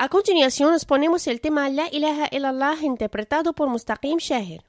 A continuación nos ponemos el tema La ilaha illallah interpretado por Mustaqim Shahir.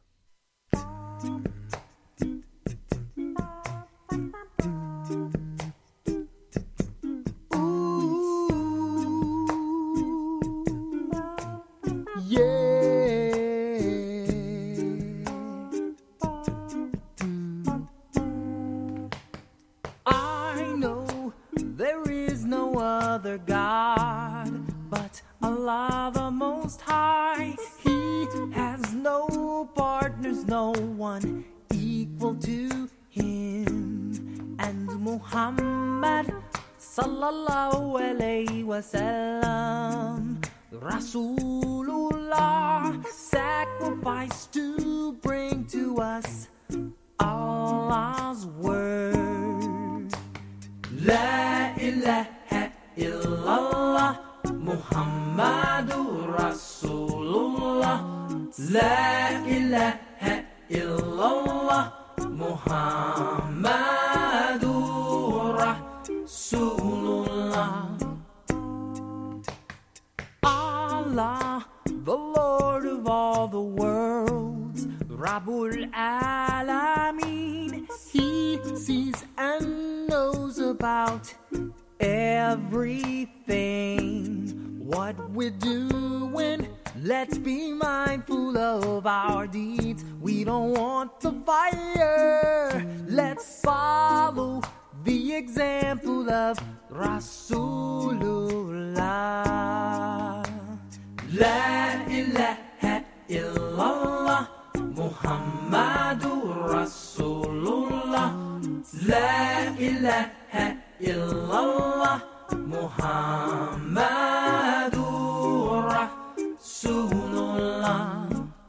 Other God but Allah the Most High. He has no partners, no one equal to him. And Muhammad sallallahu alayhi wasallam, Rasulullah, sacrificed to bring to us Allah's word. La ilaha illallah Muhammadur Rasulullah. La ilaha illallah Muhammadur Rasulullah. Allah, the Lord of all the worlds, Rabbul Alameen, He sees and knows about everything. What we're doing, let's be mindful of our deeds. We don't want to fire. Let's follow the example of Rasulullah. La ilaha illallah Muhammadur Rasulullah. La ilaha illallah Muhammadur Rasulullah.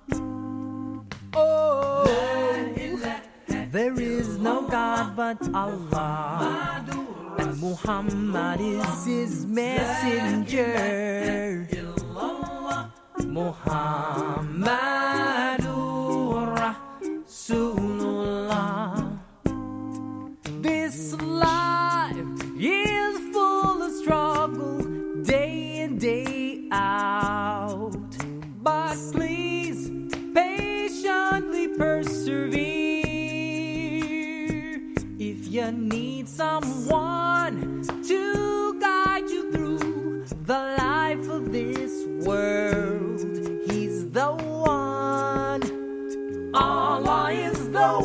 Oh, there is no God but Allah, and Muhammad is his messenger. Muhammadur Rasulullah. This life is full of struggle, day in, day out. But please patiently persevere. If you need someone to guide you through the life of this world, He's the one. Allah is the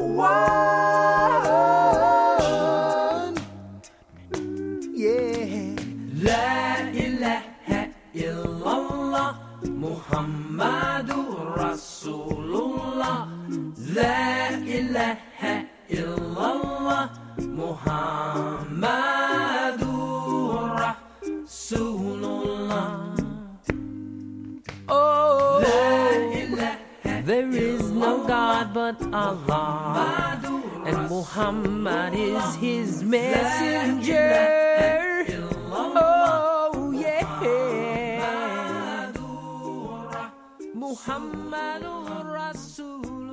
one. Yeah. La ilaha illallah Muhammadur Rasulullah. La ilaha illallah Muhammadur Rasulullah. Oh, there is no God but Allah, and Muhammad is his messenger. Oh, yeah. Muhammadur Rasul.